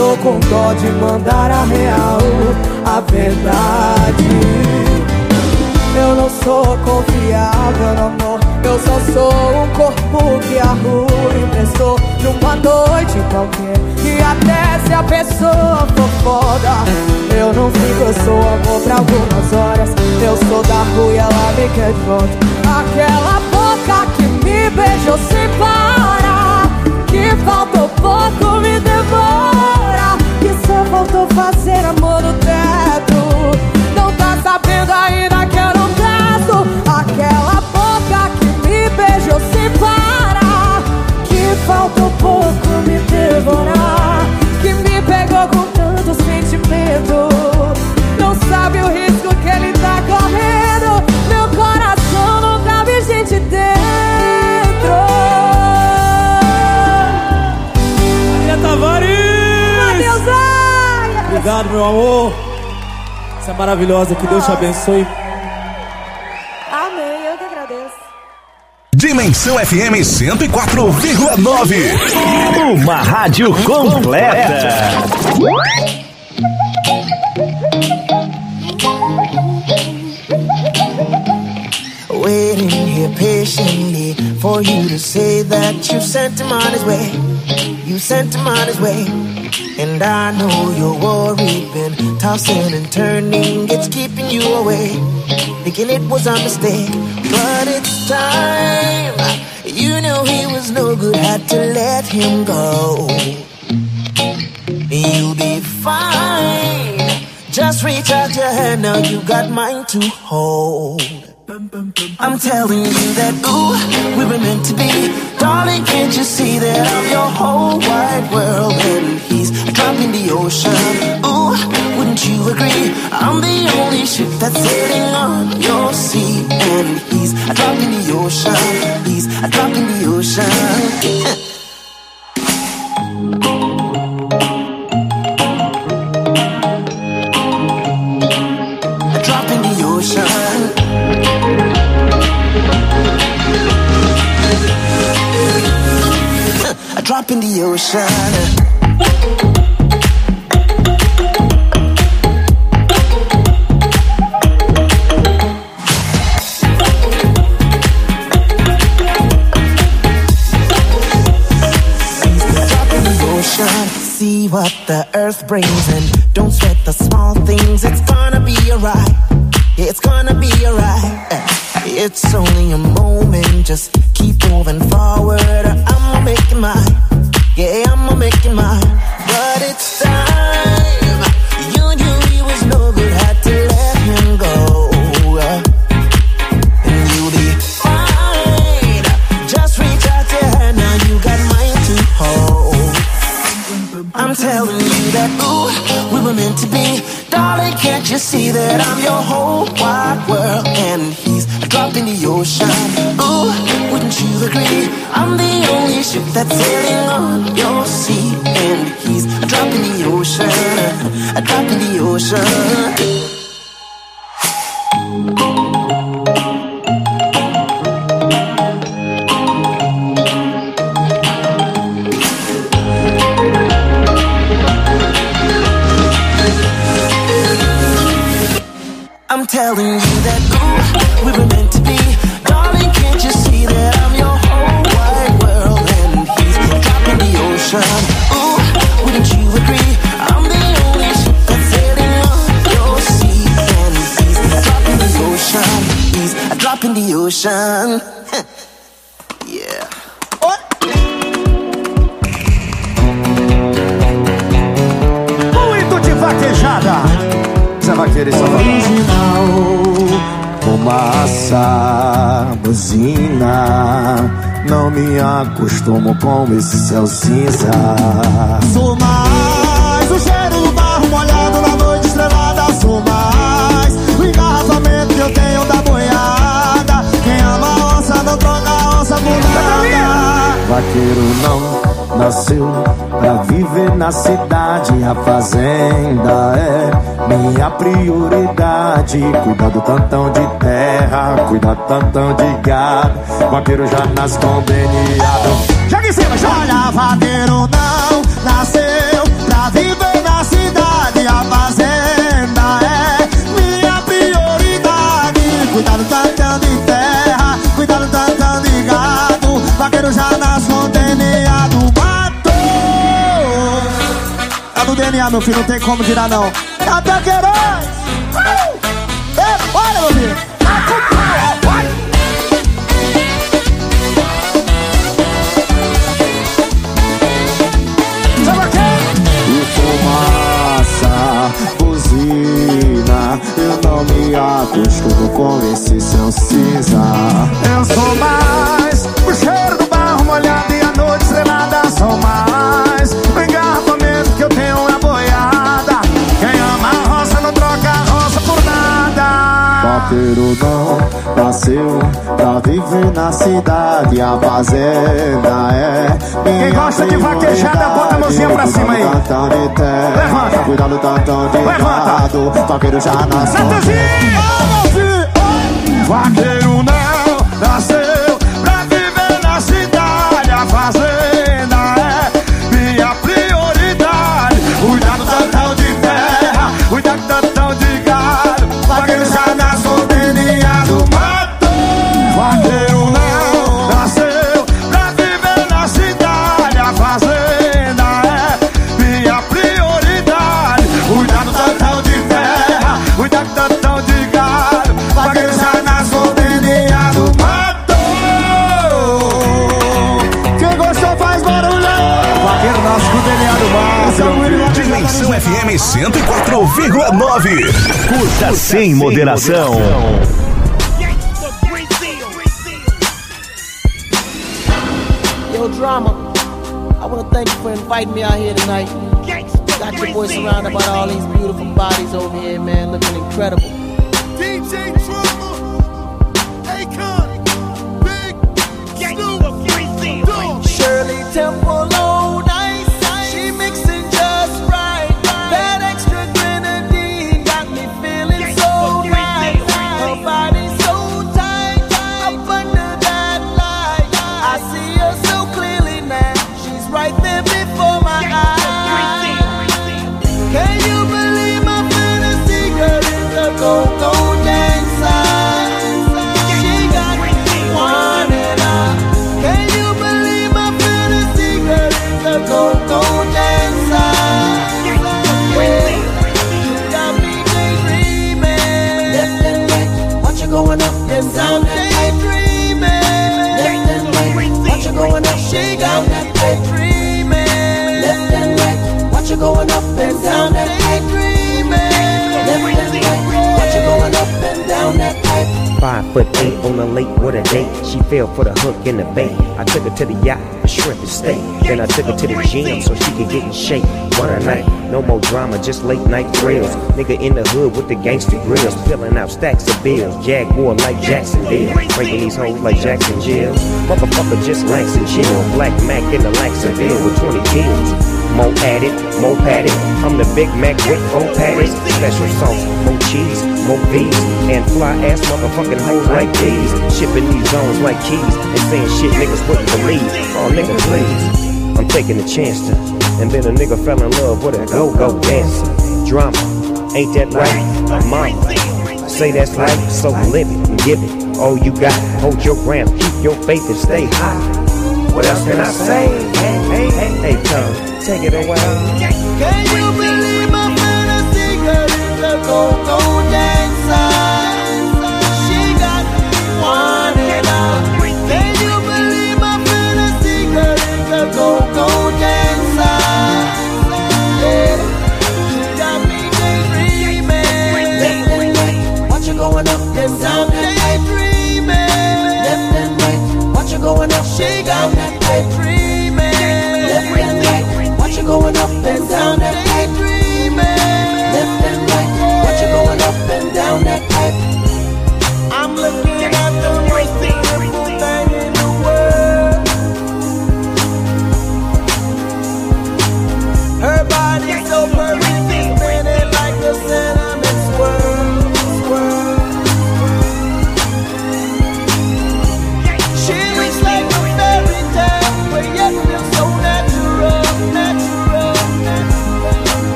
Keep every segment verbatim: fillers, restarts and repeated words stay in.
tô com dó de mandar a real, a verdade. Eu não sou confiável no amor, eu só sou um corpo que a rua emprestou numa noite qualquer. E até se a pessoa for foda, eu não fico, eu sou amor pra algumas horas. Eu sou da rua e ela me quer de volta. Aquela boca que me beijou sem parar, que faltou pouco me demora, que só faltou fazer amor no teto. Não tá sabendo ainda que eu não peço. Aquela boca que me beijou sem parar, que faltou pouco me devorar, que me pegou com tanto sentimento. Não sabe o risco que ele tá correndo. Meu coração não cabe gente dentro. Maria Tavares! Matheus Aia! Obrigado, meu amor. Você é maravilhosa, que Deus te abençoe. Amém, eu que agradeço. Dimensão F M cento e quatro vírgula nove. Uma rádio completa. Waiting here patiently for you to say that you sent him on his way. You sent him on his way. And I know you're worried, been tossing and turning, it's keeping you away, thinking it was a mistake. But it's time. You knew he was no good, had to let him go. You'll be fine. Just reach out your hand, now you got mine to hold. I'm telling you that, ooh, we were meant to be. Darling, can't you see that I'm your whole wide world? And he's a drop in the ocean. Ooh, wouldn't you agree? I'm the only ship that's sailing on your sea. And he's a drop in the ocean. He's a drop in the ocean. A drop in the ocean. See what the earth brings and don't sweat the small things. It's gonna be alright. It's gonna be alright. It's only a moment. Just keep moving forward. I'ma make it mine. Yeah, I'ma make it mine. But it's time. You knew he was no good, had to let him go. And you'll be fine. Just reach out your hand, now you got mine to hold. I'm telling you that, ooh, we were meant to be. Darling, can't you see that I'm your whole wide world? And he's a drop in the ocean. Ooh, wouldn't you agree? I'm the only ship that's sailing on your sea. And he's a drop in the ocean. A drop in the ocean. I'm telling you that, ooh, we were meant to be. Darling, can't you see that I'm your whole wide world? And he's a drop in the ocean. Ooh, wouldn't you agree? I'm the only ship that's sailing on your sea. And he's a drop in the ocean. He's a drop in the ocean. Yeah. Muito de vaquejada. Zé Vaqueiro e Salvador. Original, fumaça, buzina. Não me acostumo com esse céu cinza. Sou mais o cheiro do barro molhado na noite estrelada. Sou mais o engarrafamento que eu tenho da boiada. Quem ama a onça não troca a onça por nada. Vaqueiro não nasceu pra viver na cidade. A fazenda é minha prioridade. Cuidar do tantão de terra, cuidar do tantão de gado. Vaqueiro já nasce conveniado. Joga em cima, joga! Olha, vaqueiro não nasceu pra viver Tá no D N A, meu filho, não tem como tirar não. Canta Queiroz! É, bora, meu filho! E fumaça, buzina, eu não me acostumo com esse seu cinza. Eu sou mais o cheiro do barro molhado e a noite estrelada. Sou mais o engarrafamento que eu tenho na boiada. Quem ama a roça não troca a roça por nada. Vaqueiro não nasceu pra viver na cidade. A fazenda é minha. Quem gosta de vaquejada, bota a mãozinha pra cima aí. Levanta. Cuidado, tantão de gado. Vaqueiro já nasceu. Vaqueiro não nasceu pra viver na cidade. A fazenda é minha prioridade. Cuidado, tantão de terra. Cuidado, tantão de gado. Vaqueiro já nasceu deliado, matou. Vaqueiro não nasceu pra viver na cidade. A fazenda é minha prioridade. Cuidado, tantão de terra. Cuidado, tantão de gado. Vaqueiro já nasceu deliado, matou. Quem gostou faz barulho. Vaqueiro nasce com deliado, matou. Dimensão F M cento e quatro vírgula nove. Curta sem moderação. Yo, Drama, I want to thank you for inviting me out here tonight. Got your boy surrounded by all these beautiful bodies over here, man, looking incredible. D J Drama, Akon, Big Snoop, Dogg. Shirley Temple, oh, nice. She mixing just right. That extra grenadine got me feeling so right. Her body so tight, up under that light. I see her so clearly now. She's right there before my eyes. Can you believe my fantasy girl is a go-go dancer? She got me wanting her. Can you believe my fantasy girl is a go-go dancer? Yeah, she got me daydreaming. Left and right, watch her going up and down. Daydreaming. Left and right, watch her going up. She got me daydreaming. Left and right, watch her going up and down. Daydreaming. Left and right, watch her going up and down that pipe. Five foot eight on the lake with a date. She fell for the hook in the bay. I took her to the yacht, a shrimp and steak. Then I took her to the gym so she could get in shape. One a night, no more drama, just late night thrills. Nigga in the hood with the gangster grills, filling out stacks of bills. Jaguar like Jacksonville, breaking these hoes like Jackson Jill. Motherfucker just lax and chill. Black Mac in the Laxaville with twenty kills. More at it, more padded. I'm the Big Mac with four patties. Special sauce, more cheese, more V's, and fly ass motherfucking hoes like these. Shipping these zones like keys and saying shit niggas wouldn't believe. Oh nigga please, I'm taking a chance to. And then a nigga fell in love with a go-go dancer. Drama, ain't that right? Mama, say that's right, so live it and give it all you got. Hold your ground, keep your faith and stay high. What else can I say? Hey, hey, hey, hey, come, take it away. Can you believe my fantasy girl is a go-go dancer? She got me wanting her. Can you believe my fantasy girl is a go-go dancer? Yeah, she got me daydreaming. Left and right, watch her going up and down. Daydreaming. Left and right, watch her going up. She got me daydreaming. Left and right, watch her going up and down.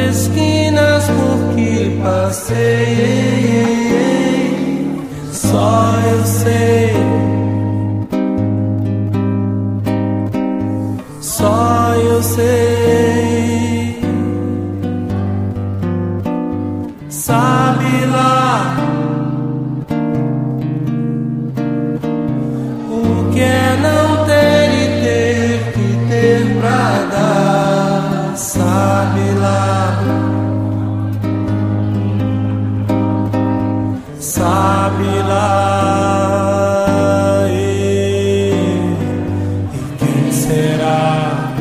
esquinas por que passei, só eu sei, só eu sei, sabe lá o que é não ter e ter que ter pra dar, sabe lá, sabe lá, e, e quem será?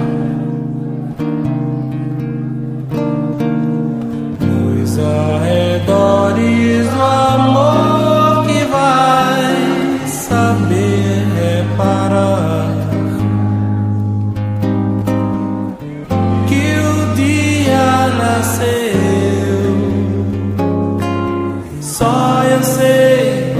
Nos arredores do amor que vai saber reparar que o dia nasceu, só eu sei.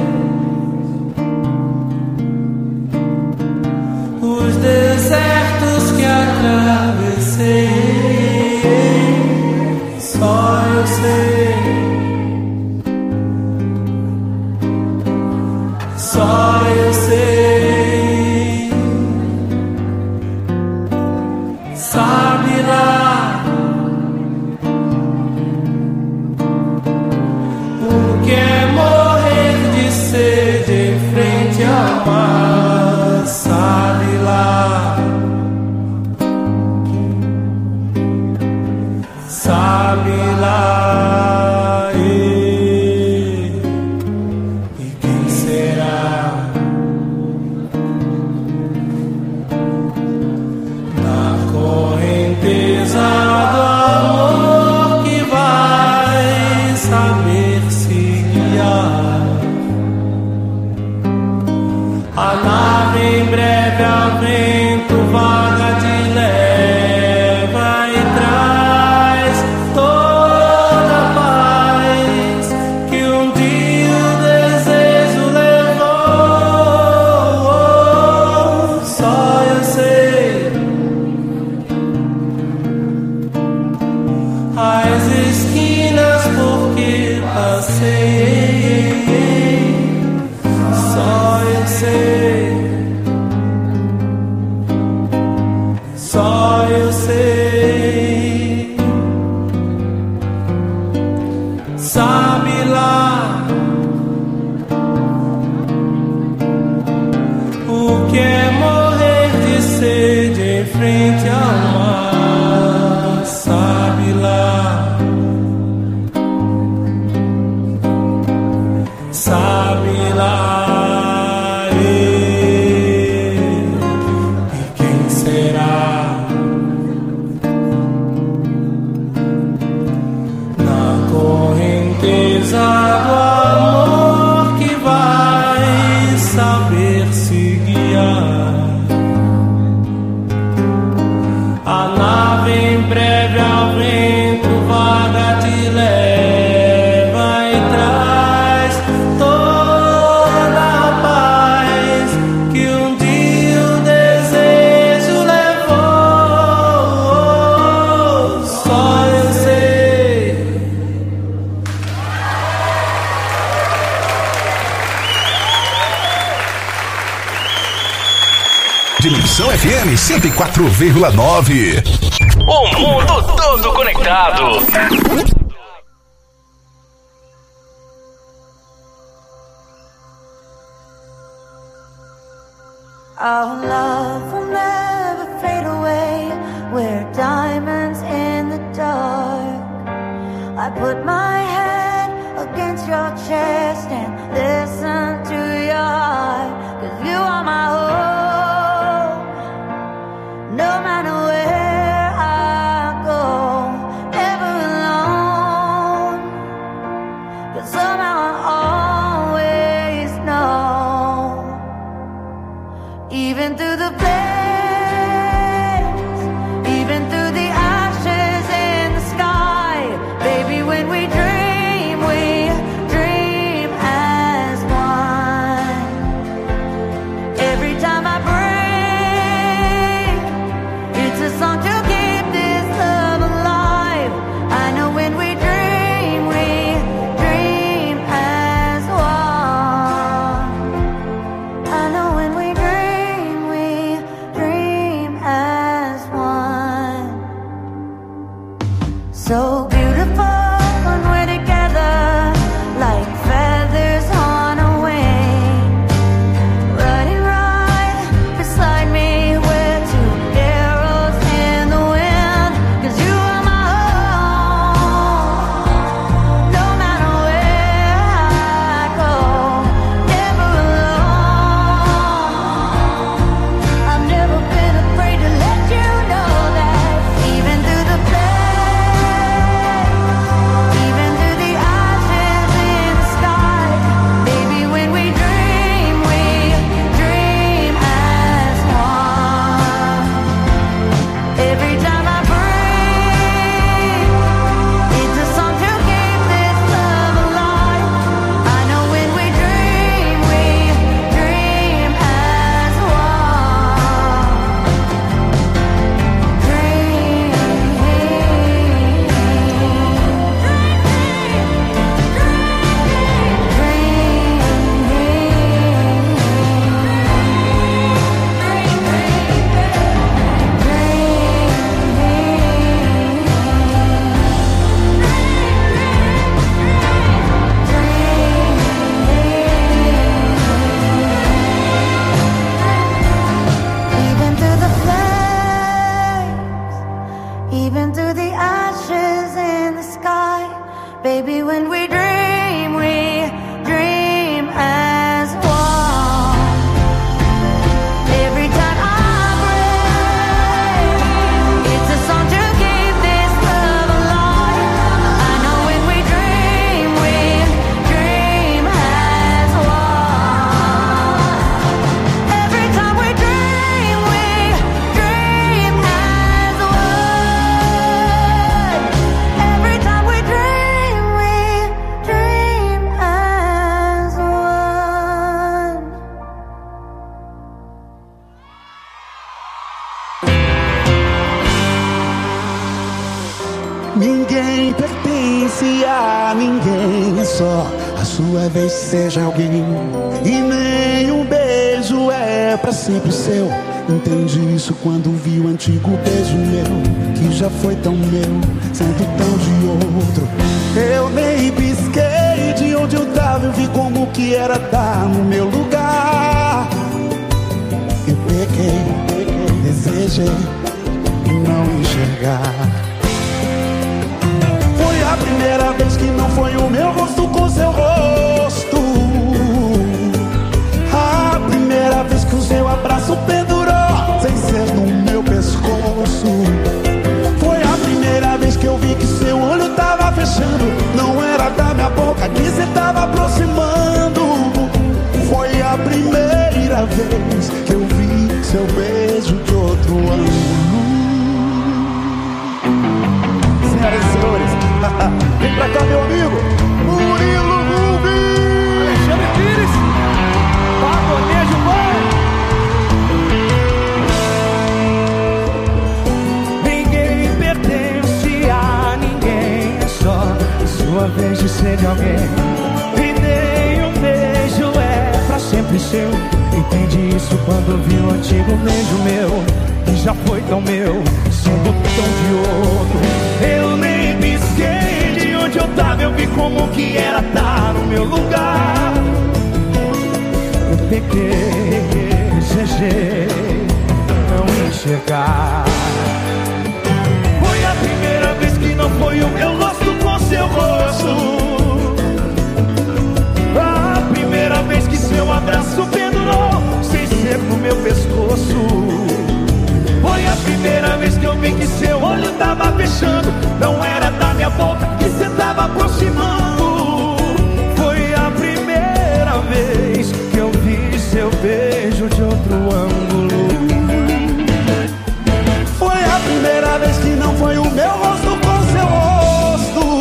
Os desertos que atravessei, só eu sei, só eu sei, sabe lá o que é morrer de sede em frente ao mar, sabe lá, sabe lá, e, e quem será? Na correnteza do amor que vai saber se guiar, a nave em breve ao vento vaga de leva e traz toda a paz que um dia o desejo levou, só eu sei. As esquinas por que passei, só eu sei, só eu sei, sabe lá o que é morrer de sede em frente ao mar, sabe lá, sabe lá, e, e quem será? Na correnteza do amor que vai saber se guiar, a nave em breve ao vento vaga te leva e traz toda a paz que um dia o desejo levou, só eu sei. Dimensão F M cento e quatro vírgula nove. O mundo todo conectado. Our love will never fade away. We're diamonds in the dark. I put my head against your chest and listen to your heart, 'cause you are my hope. No matter where I go, never alone, 'cause somehow I always know, even through the flames, even through the ashes in the sky, baby, when we dream, we dream as one. Ninguém pertence a ninguém, só a sua vez seja alguém. E nem um beijo é pra sempre seu. Entendi isso quando vi o antigo beijo meu, que já foi tão meu, sendo tão de outro. Eu nem pisquei de onde eu tava, eu vi como que era estar no meu lugar. Eu peguei, desejei não enxergar. Foi a primeira vez que não foi o meu rosto com seu rosto. A primeira vez que o seu abraço pendurou sem ser no meu pescoço. Foi a primeira vez que eu vi que seu olho tava fechando, não era da minha boca que cê tava aproximando. Foi a primeira vez que eu vi seu beijo de outro ângulo. Senhoras e senhores, vem pra cá, meu amigo Murilo Rubens, Alexandre Pires, Pagonejo Boy. Ninguém pertence a ninguém, é só a sua vez de ser de alguém. E nem um beijo é pra sempre seu. Entendi isso quando vi o antigo beijo meu, que já foi tão meu, sendo tão de outro. Eu nem pisquei de onde eu tava, eu vi como que era estar no meu lugar. Eu peguei, desejei não enxergar. Foi a primeira vez que não foi o meu rosto com seu rosto. A primeira vez que seu abraço pendurou sem ser no meu pescoço. Foi a primeira vez que eu vi que seu olho tava fechando, não era da minha boca que cê tava aproximando. Foi a primeira vez que eu vi seu beijo de outro ângulo. Foi a primeira vez que não foi o meu rosto com seu rosto.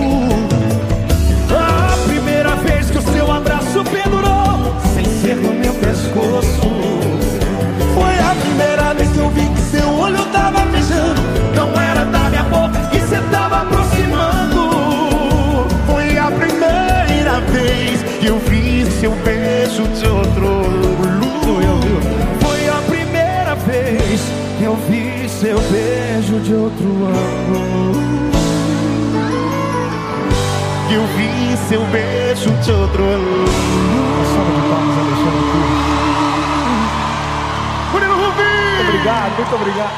A primeira vez que o seu abraço pendurou sem ser no meu pescoço. Foi a primeira vez que eu vi que seu olho tava fechando, não era da minha boca que cê tava aproximando. foi a primeira vez que eu vi seu beijo de outro ângulo. Foi a primeira vez que eu vi seu beijo de outro ângulo. que eu vi seu beijo de outro olhar. Salva de palmas, Alexandre Cruz. Murilo Rubinho! Obrigado, muito obrigado.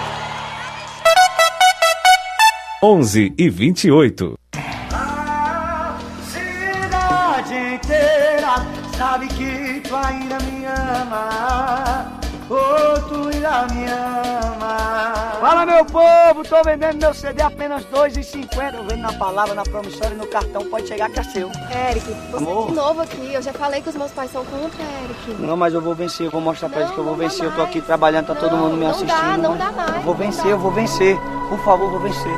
onze e vinte e oito. A cidade inteira sabe que tu ainda me ama. Oh, tu ainda me ama. Fala, meu povo, tô vendendo meu C D apenas dois reais e cinquenta. Eu vendo na palavra, na promissória e no cartão, pode chegar que é seu. Eric, você Amor? é de novo aqui. Eu já falei que os meus pais são contra, Eric. Não, mas eu vou vencer, eu vou mostrar pra Não, eles que eu vou não dá vencer. Eu tô mais. aqui trabalhando, tá todo Não, mundo me não assistindo. dá, não mas dá mais, Eu vou não vencer, dá. eu vou vencer. Por favor, eu vou vencer.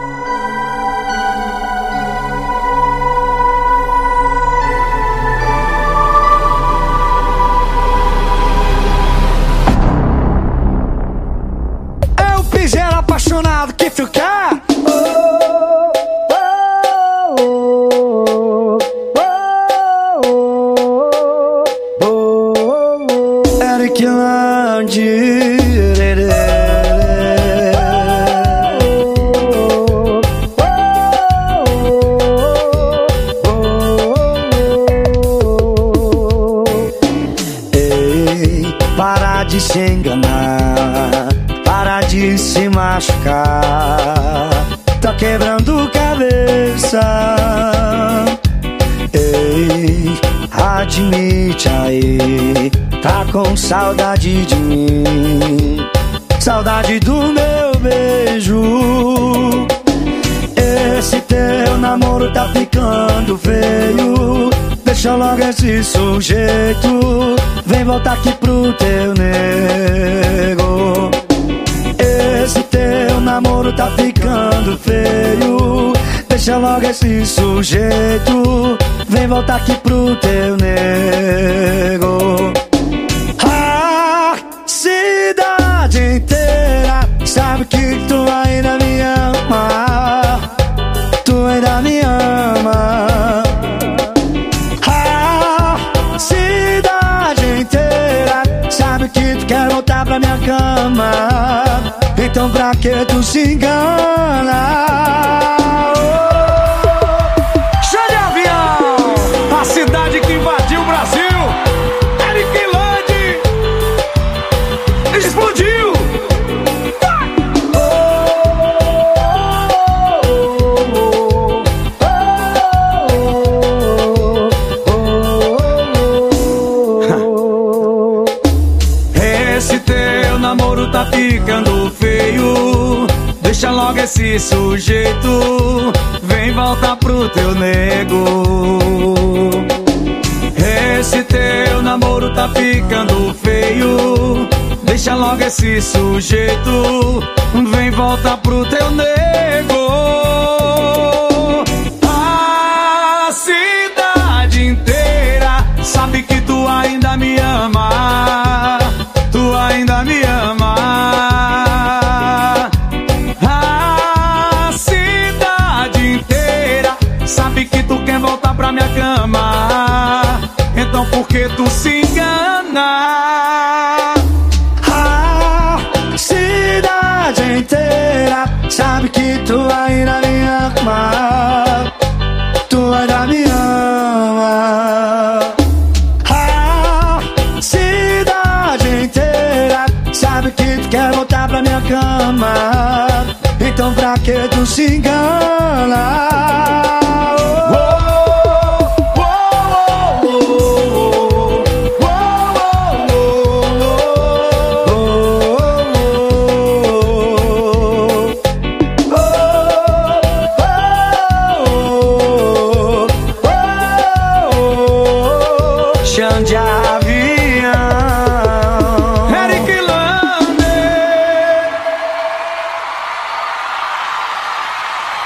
É o piseiro apaixonado que tu quer. Eric Landi. Ei, para de se enganar, para de se machucar. Tá quebrando cabeça. Ei, admite aí, tá com saudade de mim, saudade do meu beijo. Esse teu namoro tá ficando feio. Deixa logo esse sujeito, vem voltar aqui pro teu nego. Esse teu namoro tá ficando feio. Deixa logo esse sujeito, vem voltar aqui pro teu nego. A cidade inteira sabe que tu ainda me ama. Tu ainda me ama. A cidade inteira sabe que tu quer voltar pra minha cama. Então pra que tu se engana? Show de avião! A cidade que invadiu o Brasil, Eric Landi, explodiu! Esse teu namoro tá ficando feio. Deixa logo esse sujeito, vem voltar pro teu nego. Esse teu namoro tá ficando feio. Deixa logo esse sujeito, vem voltar pro teu nego. A cidade inteira sabe que tu ainda me ama. Tu ainda me ama. A cidade inteira sabe que tu quer voltar pra minha cama. Então por que tu se engana? A cidade inteira sabe que tu ainda me ama. Tu ainda me ama. A cidade inteira sabe que tu quer voltar pra minha cama. Então pra que tu se engana? Chão de avião, Eric Landi.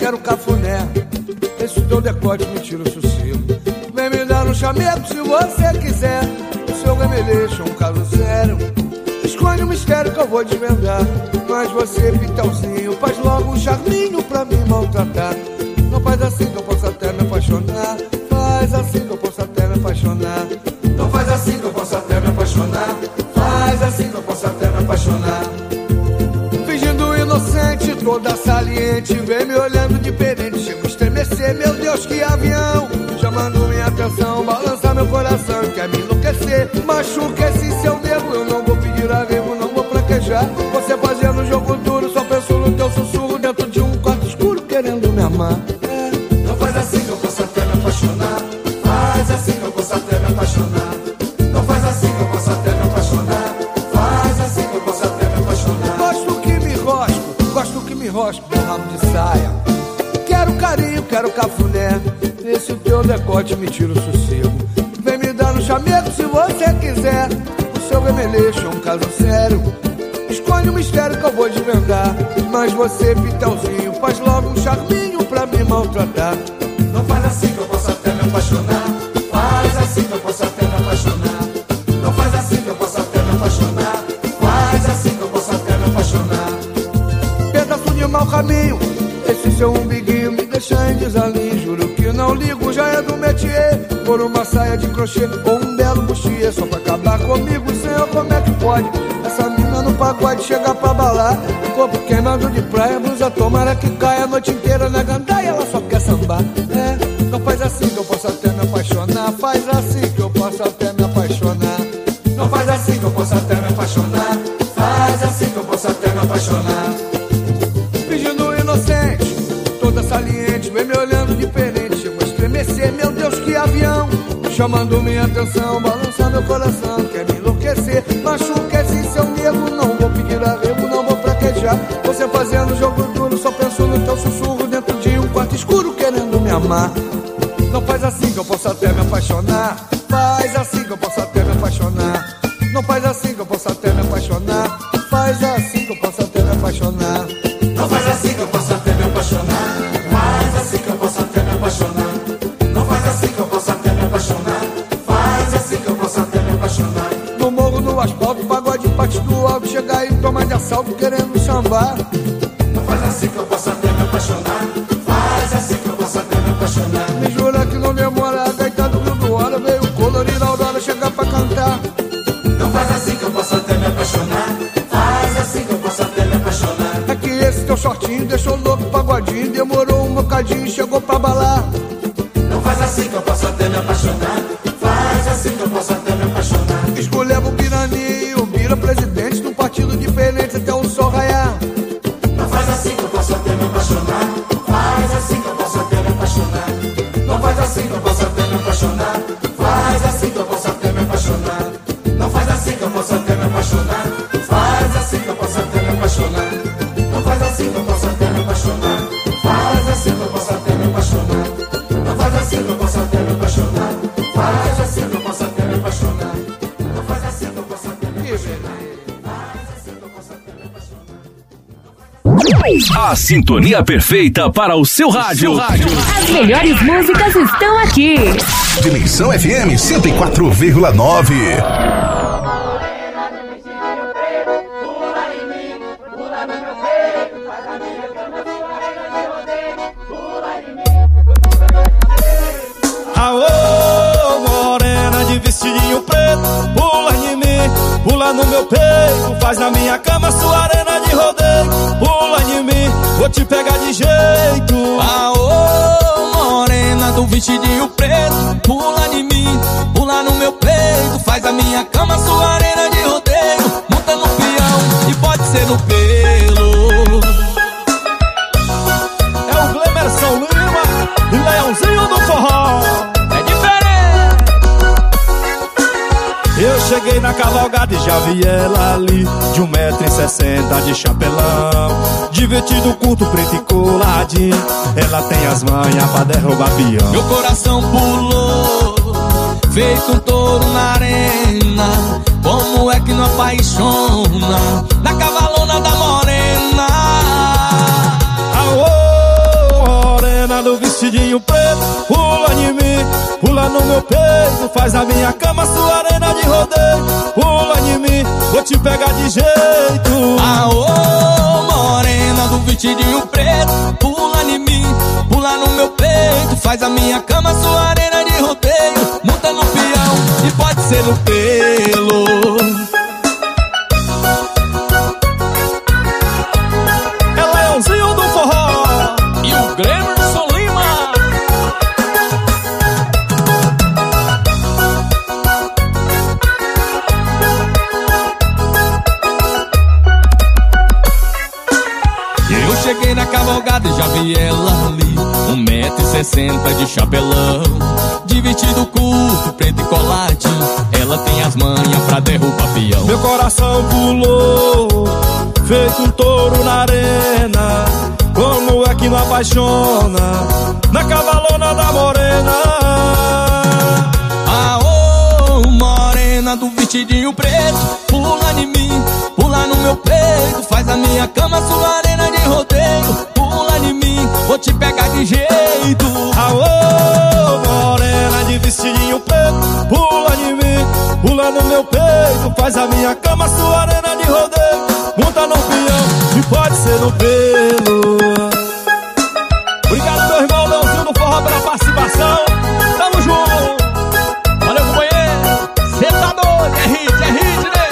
quero cafuné. Esse teu decote me tira o sossego. Vem me dar um chamego se você quiser. O seu remeleixo é um caso sério. Esconde o mistério que eu vou desvendar. Mas você, Pitalzinho, faz logo um charminho pra me maltratar. Não faz assim que eu posso até me apaixonar. Faz assim que eu posso até me apaixonar. Não faz assim que eu posso até me apaixonar. Faz assim que eu posso até me apaixonar. Fingindo inocente, toda saliente, vem me olhando diferente, chega a estremecer, meu Deus, que avião. Chamando minha atenção, balança meu coração, quer me enlouquecer. Machuca esse seu nego, eu não vou pedir arrego, não vou fraquejar. Você fazendo jogo duro, só penso no teu sussurro dentro de um quarto escuro, querendo me amar. É. Não faz assim que eu posso até me apaixonar. Faz assim que eu posso até me apaixonar. Não faz assim que eu posso até me apaixonar. Faz assim que eu posso até me apaixonar. Gosto que me rosco, gosto que me rosco no rabo de saia. Quero carinho, quero cafuné. Esse teu decote me tira o sossego. Vem me dar um chamego se você quiser. O seu remeleixo é um caso sério. Esconde o mistério que eu vou desvendar. Mas você, Pitalzinho, faz logo um charminho pra me maltratar. Não faz assim que eu posso até me apaixonar. Faz assim que eu posso até me apaixonar. Não faz assim que eu posso até me apaixonar. Faz assim que eu posso até me apaixonar. Pedaço de mau caminho, esse seu umbiguinho me deixa em desalinho. Juro que não ligo, já é do métier. Por uma saia de crochê ou um belo bustier. Só pra acabar comigo, senhor, como é que pode? Essa mina no pagode chega pra balar. Corpo queimado de praia, blusa tomara que caia a noite inteira na gandaia, ela só quer sambar. É, não faz assim que eu posso até me apaixonar. Faz assim que eu posso até me apaixonar. Não faz assim que eu posso até me apaixonar. Faz assim que eu posso até me apaixonar. Fingindo inocente, toda saliente, vem me olhando diferente, chegou a estremecer, meu Deus, que avião. Chamando minha atenção, balança meu coração, quer me enlouquecer. Machuca esse seu nego, não vou pedir arrego, não vou fraquejar. Você fazendo jogo duro, só penso no teu sussurro dentro de um quarto escuro, querendo me amar. Não faz assim que eu posso até me apaixonar. Faz assim que eu posso até me apaixonar. Não faz assim que eu posso até me apaixonar. Faz assim que eu posso até me apaixonar. Não faz assim que eu posso até me apaixonar. Faz assim que eu posso até me apaixonar. Não faz assim que eu posso até me apaixonar. Faz assim que eu posso até me apaixonar. No morro, no asfalto, pagode, parte do alto, chegar e tomar de assalto, querendo sambar. Não faz assim que eu posso até me apaixonar. Faz assim que eu posso até me apaixonar. Me jura que não demora, a gaita do Rio do Hora veio colorir a aurora, chegar pra cantar. Não faz assim que eu posso até me apaixonar. Faz assim que eu posso até me apaixonar. É que esse teu shortinho deixou louco pagodinho, demorou um bocadinho, chegou pra balar. Não faz assim que eu posso até me apaixonar. Faz assim que eu posso até me apaixonar. Escolheva o Pirani, o Bira presidente num partido diferente até o sol raiar. Não faz assim que eu posso até me apaixonar. Faz assim que eu posso até me apaixonar. Não faz assim que eu posso até me apaixonar. Faz assim que eu posso até me apaixonar. Não faz assim que eu posso até me apaixonar. Faz assim que eu posso até me apaixonar. Não faz assim que eu posso até me apaixonar. Faz assim que eu posso até me apaixonar. Não faz assim que eu posso até me apaixonar. Faz assim que eu posso até me apaixonar. Não faz assim que eu posso até me apaixonar. Faz assim que eu posso até me apaixonar. A sintonia perfeita para o seu rádio. As melhores músicas estão aqui. Dimensão F M cento e quatro vírgula nove. Aô, morena de vestidinho preto, pula em mim, pula no meu peito, faz na minha cama sua arena de rodeio. Pula em mim, vou te pegar de jeito. Aô, morena do vestidinho preto, pula em mim, pula no meu peito, faz a minha cama sua arena de rodeio. Monta no peão e pode ser no pelo. É o Glemerson Lima e Leãozinho do Forró. Eu cheguei na cavalgada e já vi ela ali, de um metro e sessenta de chapelão, de vestido curto, preto e coladinho. Ela tem as manhas pra derrubar peão. Meu coração pulou, feito um touro na arena. Como é que não apaixona na cavalona da morena? Aô, faz a minha cama sua arena de rodeio. Pula em mim, vou te pegar de jeito. Aô, morena do vestidinho preto, pula em mim, pula no meu peito. Faz a minha cama sua arena de rodeio. Monta no peão e pode ser no pelo. É Leãozinho do forró e o Glemerson Lima. Eu cheguei na cavalgada e já vi ela ali, um metro e sessenta de chapelão, de vestido curto, preto e coladinho. Ela tem as manhas pra derrubar peão. Meu coração pulou, feito um touro na arena. Como é que não apaixona na cavalona da morena? Aô, morena do vestidinho preto, pula em mim, pula no meu peito. Faz a minha cama sua arena de rodeio. Pula em mim, vou te pegar de jeito. Aô, morena de vestidinho preto, pula em mim, pula no meu peito. Faz a minha cama sua arena de rodeio. Monta no peão e pode ser no pelo. Obrigado, meu irmão Leãozinho do forró, pela participação. Tamo junto. Valeu, companheiro. Cê tá doido, é hit, é hit, né?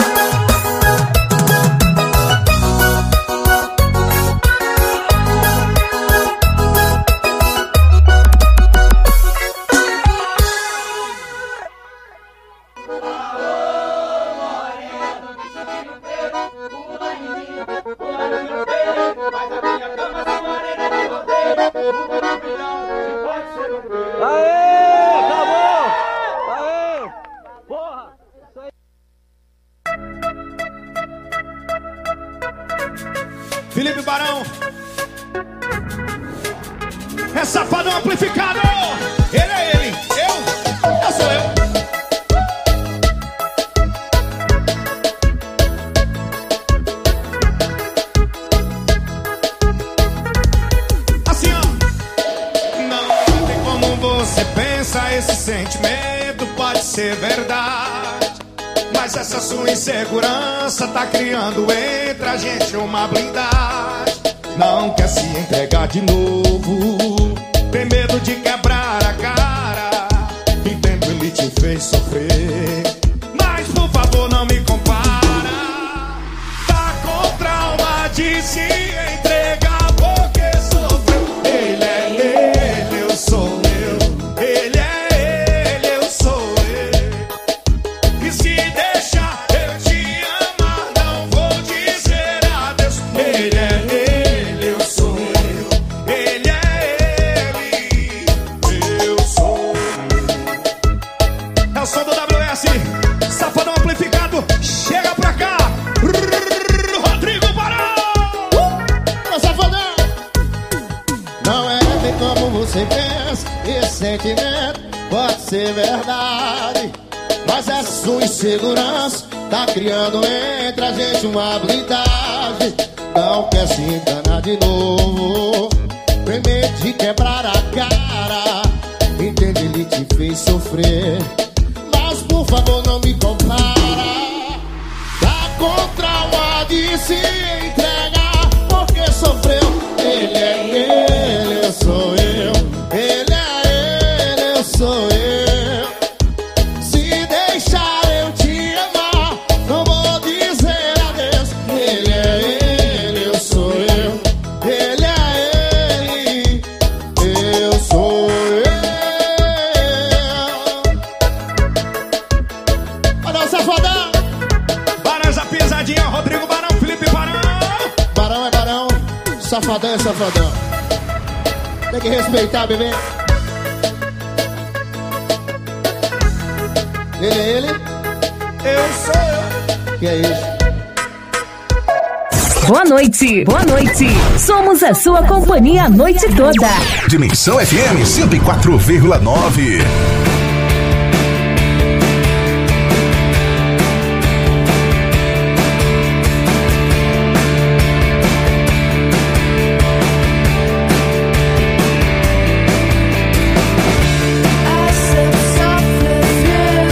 Felipe Barão é safadão amplificado. Ele é ele, eu, eu sou eu. Assim, ó. Não tem como você pensa, esse sentimento pode ser verdade, mas essa sua insegurança tá criando entre a gente uma blindagem. Não quer se entregar de novo, tem medo de quebrar a cara. Que tempo ele te fez sofrer, mas por favor não me compara. Tá com trauma de se entregar porque sofreu. Ele é ele, eu sou eu. Ele é ele, eu sou eu. E se deixar eu te amar, não vou dizer adeus. Ele é ele, eu sou eu. Ele é ele, eu sou eu. É o som do W S, safadão amplificado. Chega pra cá, Rodrigo Barão. Uh, é safadão. Não é bem como você pensa, esse sentimento pode ser verdade, mas essa sua insegurança tá criando entre a gente uma blindagem. Não quer se enganar de novo, tem medo de quebrar a cara. Entende, ele te fez sofrer, mas por favor não me compara. Tá com trauma de se entregar porque sofreu. Ele é ele, eu sou eu. Ele é ele, eu sou eu. Se deixar eu te amar, não vou dizer adeus. Ele é ele, eu sou eu. Ele é ele, eu sou eu. Olha o safadão. Barão essa pisadinha, Rodrigo Barão, Felipe Barão. Barão é barão, safadão é safadão. Tem que respeitar, bebê. Ele é ele, eu sou eu. Que é isso? Boa noite, boa noite. Somos a sua companhia a noite toda. Dimensão F M cento e quatro vírgula nove. I said softly,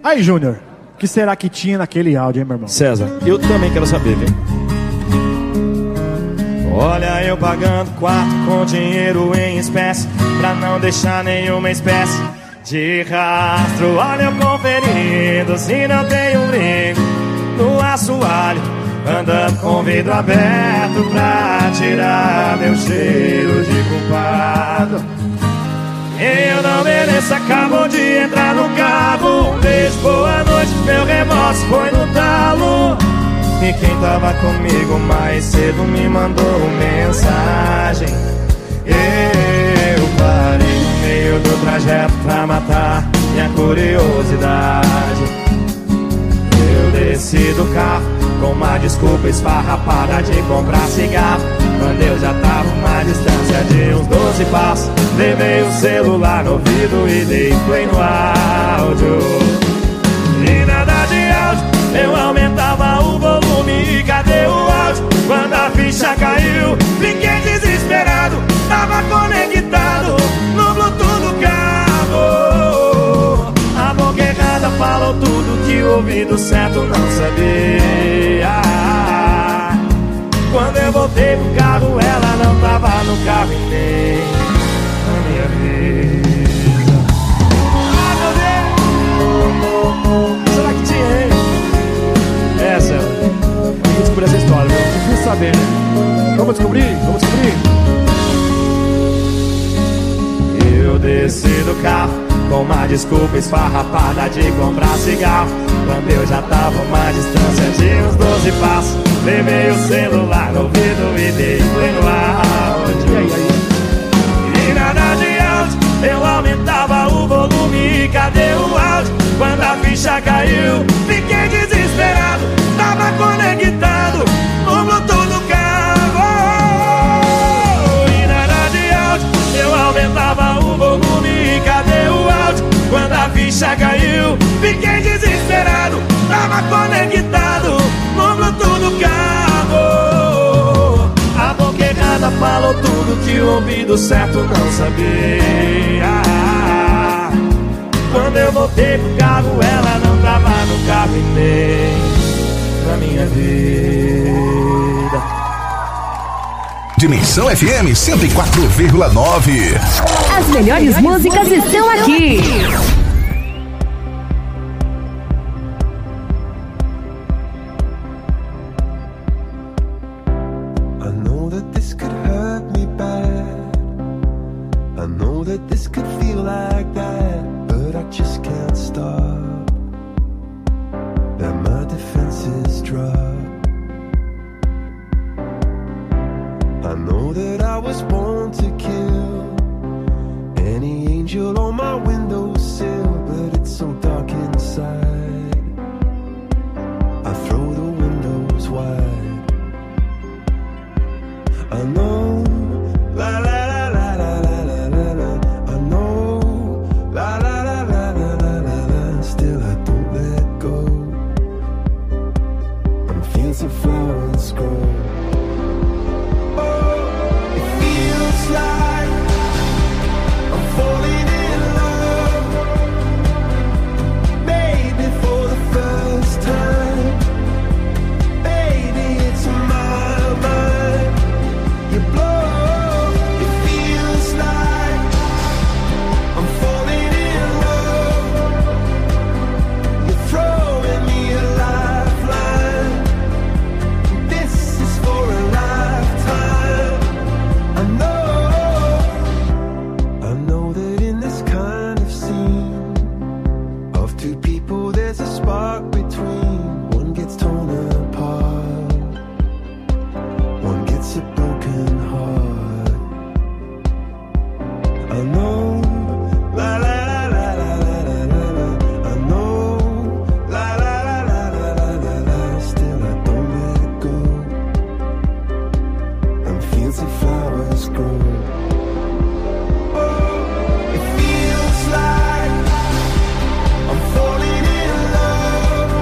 Aí, Júnior, o que será que tinha naquele áudio, hein, meu irmão? César, eu também quero saber, viu? Olha eu pagando quarto com dinheiro em espécie, pra não deixar nenhuma espécie de rastro. Olha eu conferindo se não tem um brinco no assoalho, andando com o vidro aberto pra tirar meu cheiro de culpado. Eu não mereço, acabou de entrar no carro. Um beijo, boa noite, meu remorso foi no talo. E quem tava comigo mais cedo me mandou mensagem. Eu parei no meio do trajeto pra matar minha curiosidade. Eu desci do carro com uma desculpa esfarrapada de comprar cigarro, quando eu já tava uma distância de uns doze passos. Levei o celular no ouvido e dei play no áudio. E nada de áudio, eu aumentava o volume e cadê o áudio? Quando a ficha caiu, fiquei desesperado. Tava conectado no Bluetooth do carro. A boca errada falou tudo que o ouvido certo não sabia. Quando eu voltei pro carro, ela não tava no carro e nem na minha vida. Ah, meu Deus! Será que tinha, hein? Essa, vamos descobrir essa história, viu? Difícil saber, né? Vamos descobrir, vamos descobrir. Eu desci do carro com uma desculpa esfarrapada de comprar cigarro, quando eu já tava uma distância de uns doze passos. Levei o celular no ouvido e dei play no áudio. E aí, aí? E nada de áudio, eu aumentava o volume e cadê o áudio? Quando a ficha caiu, fiquei desesperado. Tava conectado no Bluetooth do carro. E nada de áudio, eu aumentava o volume e cadê o áudio? Quando a ficha caiu, fiquei desesperado. Tava conectado no Bluetooth do carro. A boca errada falou tudo que o ouvido certo não sabia. Quando eu voltei pro carro, ela não tava no carro e nem na minha vida. Dimensão F M cento e quatro vírgula nove. As melhores músicas estão aqui. I know that this could hurt me bad. I know that this could feel like that, but I just can't stop. That my defenses drop. I know that I was born to kill any angel on my windowsill, but it's so dark inside. I throw the windows wide. I know, la la la la la la la la la. I know, la la la la la la la la. Still I don't let go. On fields of flowers grow. Like I'm falling in love, maybe for the first time. Baby, it's my mind. You blow, it feels like I'm falling in love. You're throwing me a lifeline. This is for a lifetime. I know. There's a spark between. One gets torn apart, one gets a broken heart. I know, la la la la la la la la. I know, la la la la la la la la. Still I don't let it go. And fields of flowers grow. Oh, it feels like I'm falling in love.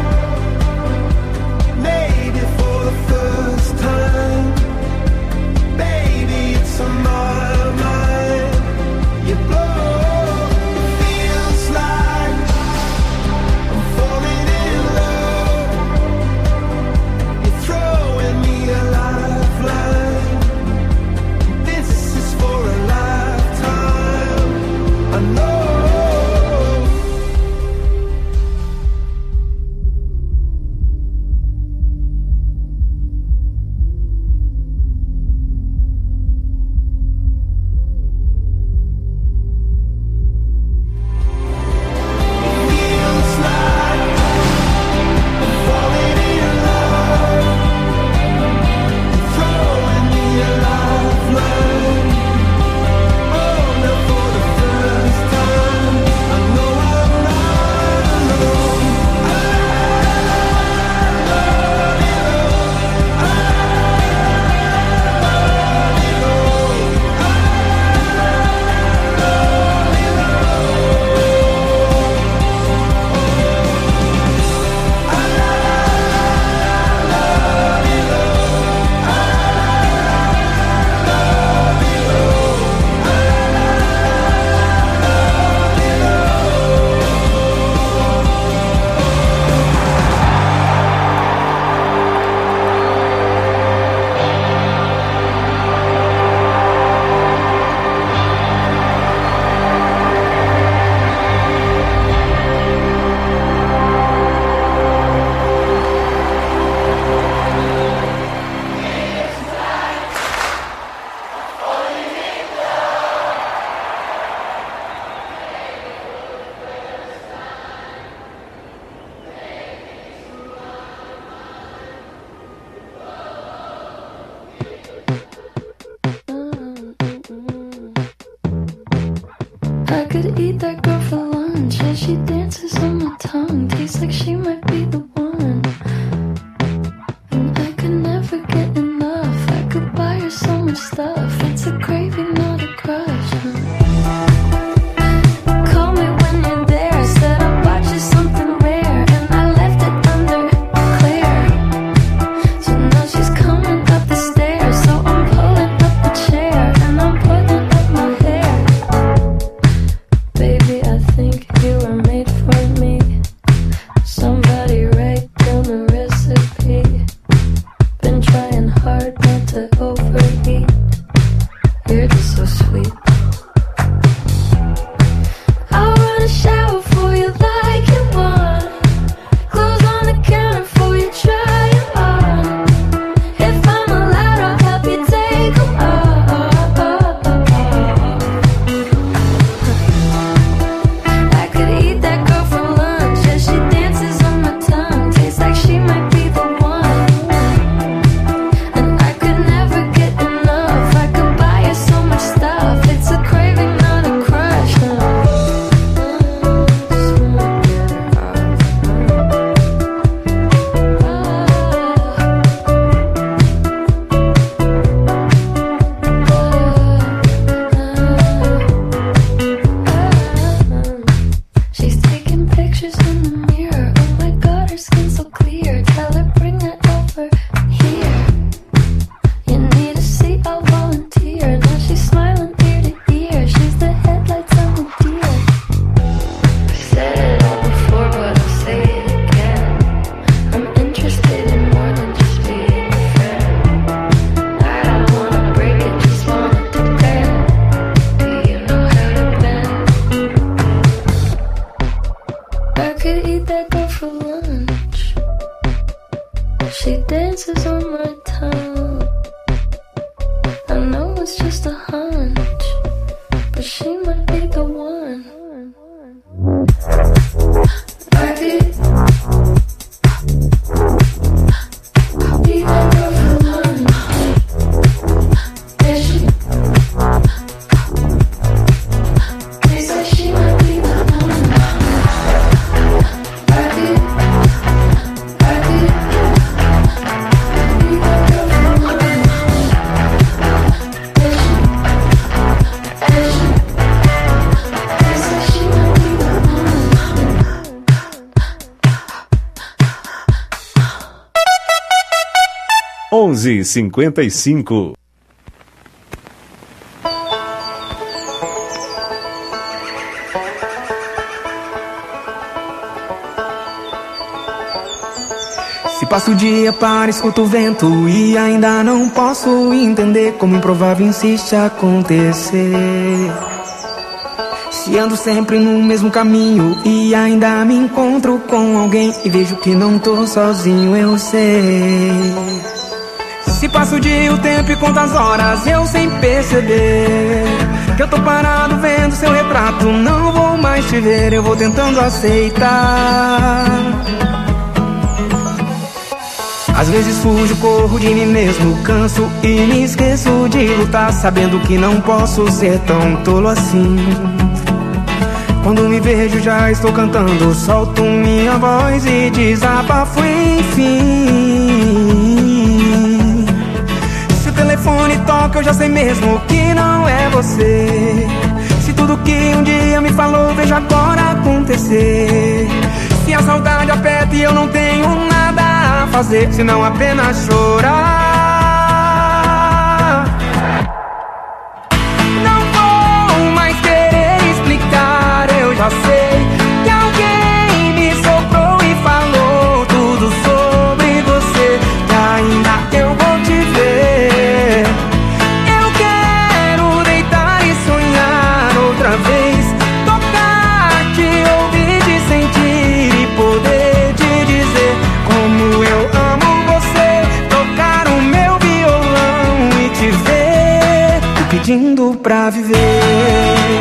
I could eat that girl for lunch. She dances on my tongue. I know it's just a hunch, but she might be the one. I could eat that girl for lunch. Yeah, she, they say she might be the one. I could, I could eat that girl for lunch. Yeah, she, yeah, she, they say she might be the one. onze e cinquenta e cinco. Se passo o dia para escuto o vento e ainda não posso entender como improvável insiste acontecer. Se ando sempre no mesmo caminho e ainda me encontro com alguém e vejo que não tô sozinho, eu sei. Se passo o dia, o tempo e conto as horas, eu sem perceber que eu tô parado vendo seu retrato. Não vou mais te ver, eu vou tentando aceitar. Às vezes fujo, corro de mim mesmo, canso e me esqueço de lutar, sabendo que não posso ser tão tolo assim. Quando me vejo já estou cantando, solto minha voz e desabafo enfim. Se o telefone toca eu já sei mesmo que não é você. Se tudo que um dia me falou vejo agora acontecer. Se a saudade aperta e eu não tenho nada a fazer senão apenas chorar. Não vou mais querer explicar, eu já sei que alguém me soprou e falou tudo sobre você. Que ainda eu vou te ver. Eu quero deitar e sonhar outra vez, tocar, te ouvir, te sentir e poder te dizer como eu amo você. Tocar o meu violão e te ver, te pedindo pra viver.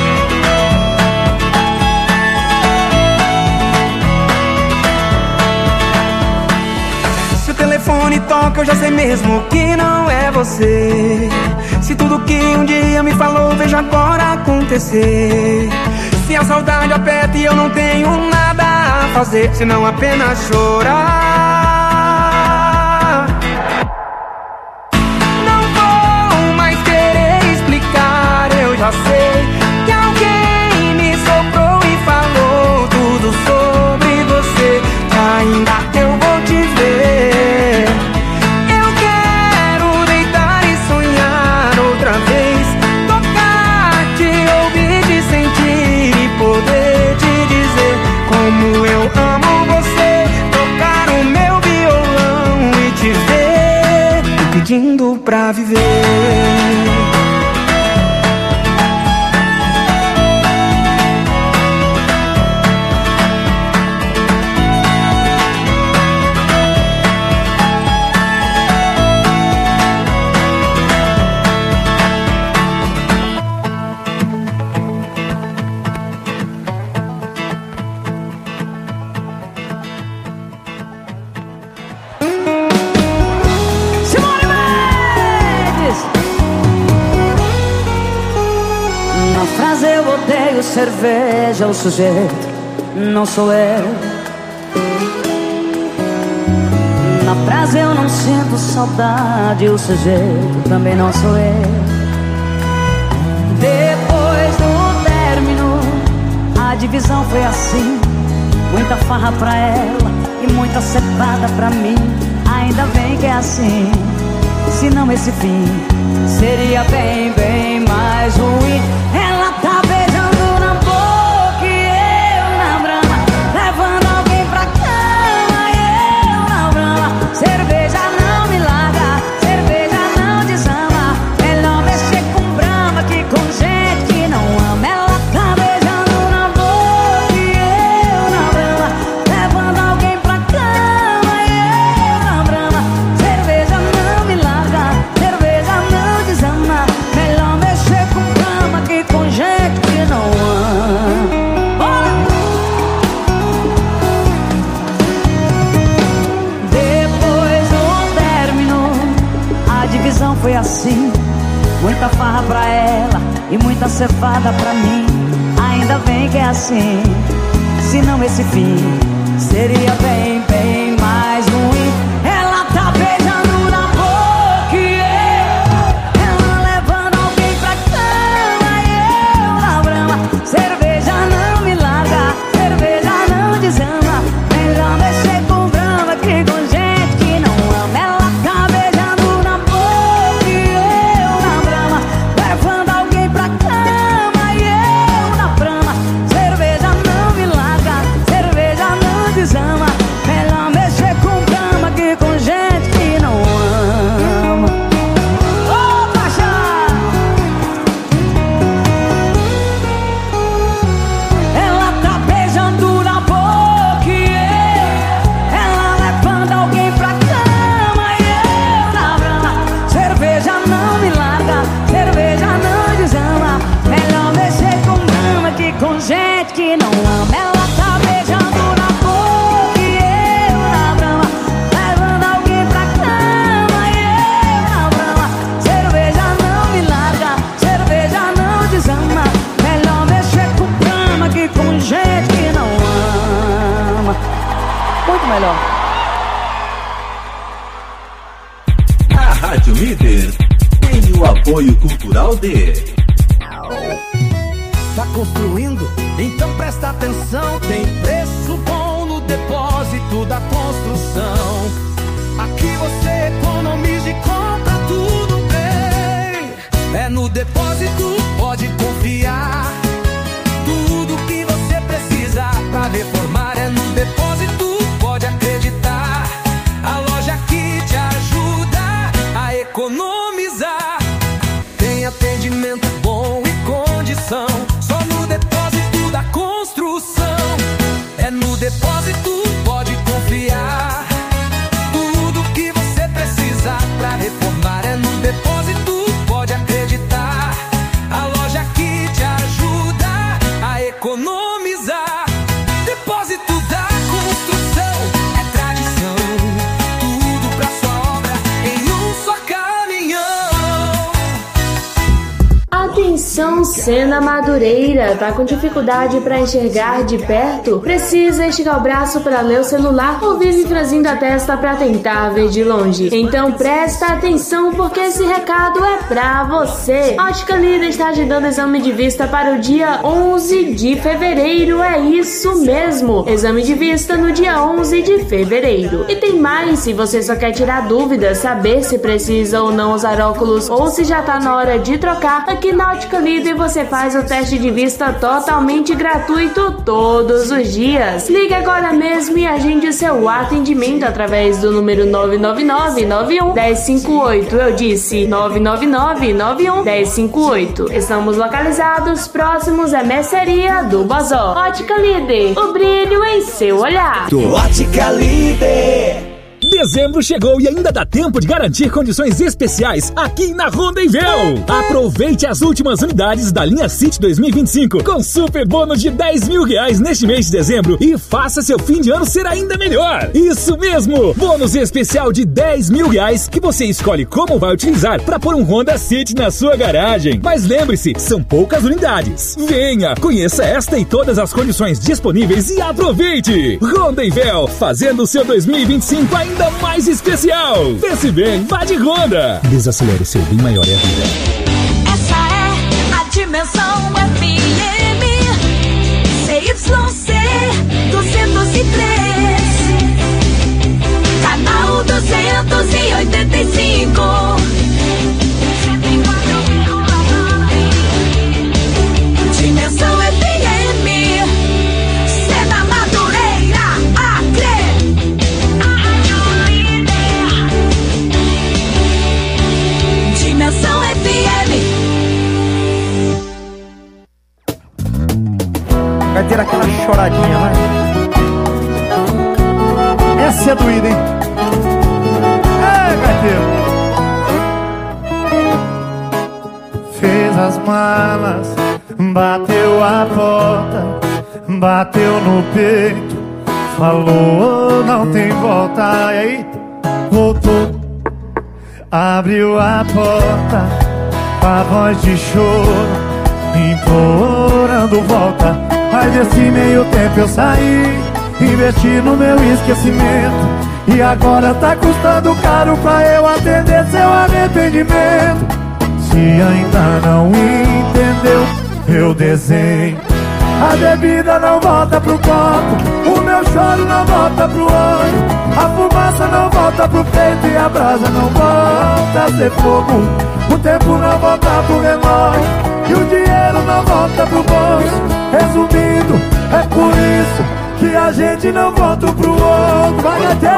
Se o telefone toca eu já sei mesmo que não é você. Se tudo que um dia me falou vejo agora acontecer. Se a saudade aperta e eu não tenho nada a fazer senão apenas chorar. Não vou mais querer explicar, eu já sei que alguém me soprou e falou tudo sobre você. Que ainda eu vou te ver. Eu quero deitar e sonhar outra vez, tocar, te ouvir, te sentir e poder te dizer como eu amo você. Tocar o meu violão e te ver, te pedindo pra viver. Simone Mendes! Na frase eu odeio cerveja, o sujeito não sou eu. Na frase eu não sinto saudade, o sujeito também não sou eu. Depois do término, a divisão foi assim: muita farra pra ela e muita cepada pra mim. Ainda bem que é assim, senão esse fim seria bem, bem mais ruim. Ela tá beijando na boca e eu na brama, levando alguém pra cama e eu na brama. Cerveja não me larga, cerveja não desama. Melhor mexer com brama que com gente que não ama. Ela tá beijando na boca e eu na assim. Muita farra pra ela e muita cevada pra mim. Ainda bem que é assim, senão esse fim seria bem, bem mais ruim. Ela tá beijando na boca e eu, ela levando alguém pra cama e eu na brama. Cerveja não me larga, cerveja não desama. Melhor mexer com brama que com gente que não ama. Ela tá beijando na boca e eu na brama, levando alguém pra cama e eu na brama. Cerveja não me larga, cerveja não desama. Melhor mexer com brama que com gente que não ama. Ô, paixão! Ela tá beijando na boca e eu, ela levando alguém pra cama e eu na brama. Cerveja não me larga, cerveja não desama. Melhor mexer com brama que com gente que não ama. Ela tá beijando na boca e eu na brama, levando alguém pra cama e eu na brama. Cerveja não me larga, cerveja não desama. Melhor mexer com brama que com gente que não ama. Muito melhor. A Rádio Líder tem o apoio cultural de Tá construindo? Então presta atenção. Tem preço bom no depósito da construção. Aqui você economiza e compra tudo bem. É no depósito, pode confiar. Tudo que você precisa pra reformar é no depósito, pode acreditar. A loja que te ajuda a economizar. Tem atendimento bom e condição. Só no depósito da construção. É no depósito, pode confiar. Tudo que você precisa pra reformar é no depósito, pode acreditar. A loja que te ajuda a economizar. Depósito da construção é tradição. Tudo pra sua obra em um só caminhão. Atenção, Sena Madureira, tá com dificuldade pra enxergar de perto? Precisa esticar o braço para ler o celular ou vive franzindo a testa pra tentar ver de longe? Então presta atenção porque esse recado é pra você. Ótica Líder está agendando exame de vista para o dia onze de fevereiro, é isso mesmo, exame de vista no dia onze de fevereiro. E tem mais, se você só quer tirar dúvidas, saber se precisa ou não usar óculos ou se já tá na hora de trocar, aqui na Ótica Líder você faz o teste de vista totalmente gratuito todos os dias. Ligue agora mesmo e agende o seu atendimento através do número nove nove nove, nove um, um zero cinco oito. Eu disse nove nove nove, nove um, um zero cinco oito. Estamos localizados próximos à mercearia do Bozó. Ótica Líder, o brilho em seu olhar. Ótica Líder. Dezembro chegou e ainda dá tempo de garantir condições especiais aqui na Rondenvel. Aproveite as últimas unidades da linha City dois mil e vinte e cinco com super bônus de dez mil reais neste mês de dezembro e faça seu fim de ano ser ainda melhor. Isso mesmo, bônus especial de dez mil reais que você escolhe como vai utilizar para pôr um Honda City na sua garagem. Mas lembre-se, são poucas unidades. Venha, conheça esta e todas as condições disponíveis e aproveite. Rondenvel, fazendo o seu dois mil e vinte e cinco ainda mais especial. Pense bem, vá de Honda. Desacelere, seu bem maior é a vida. Essa é a Dimensão F M C Y C duzentos e três, canal duzentos e oitenta e cinco. Dimensão F M, Sena Madureira, Acre. Dimensão F M. Vai ter aquela choradinha, né? Essa é doída, hein? É, gaiteiro. Fez as malas, bateu a porta, bateu no peito, falou, não tem volta. E aí, voltou. abriu a porta com a voz de choro, implorando volta. Mas nesse meio tempo eu saí, investi no meu esquecimento, e agora tá custando caro pra eu atender seu arrependimento. Se ainda não entendeu, eu desenho. A bebida não volta pro copo, o meu choro não volta pro olho, a fumaça não volta pro peito e a brasa não volta a ser fogo. O tempo não volta pro relógio e o dinheiro não volta pro bolso. Resumindo, é por isso que a gente não volta pro outro. Vai até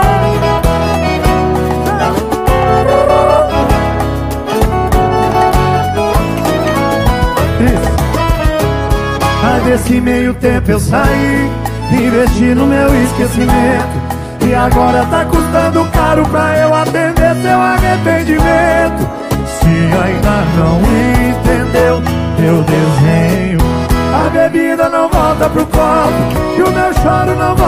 mas desse meio tempo eu saí, investi no meu esquecimento, e agora tá custando caro pra eu atender seu arrependimento. Se ainda não entendeu, eu desenho. A bebida não volta pro copo e o meu choro não volta